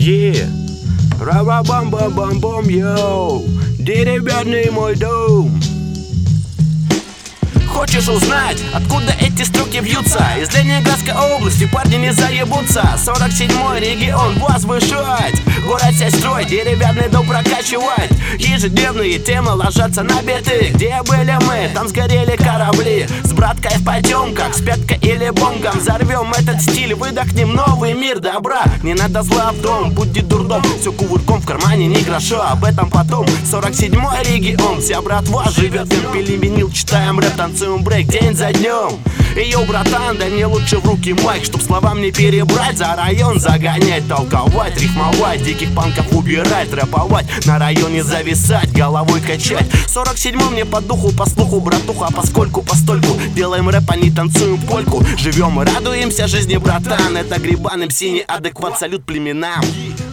Ра-ра-бам-бам-бам-бам, йоу, деревянный мой дом. Хочешь узнать, откуда эти строки вьются? Из Ленинградской области парни не заебутся. 47-й регион возвышать, город сеть строить, деревянный дом прокачивать. Ежедневные темы ложатся на биты. Где были мы? Там сгорели корабли. С браткой в потемках, с пяткой или бонгом. Взорвем этот стиль, выдохнем новый мир добра. Не надо зла в дом, будет дурдом. Все кувырком в кармане, ни гроша, об этом потом. 47-й регион, вся братва живет. Пили винил, читаем рэп, танцуем брейк день за днем. Йоу, братан, дай мне лучше в руки майк, чтоб словам не перебрать. За район загонять, толковать, рифмовать, диких панков убирать, рэповать, на районе зависать, головой качать. 47-й мне по духу, по слуху, братуха, поскольку, постольку делаем рэп, а не танцуем польку. Живем и радуемся жизни, братан. Это грибаным синий адекват, салют племенам.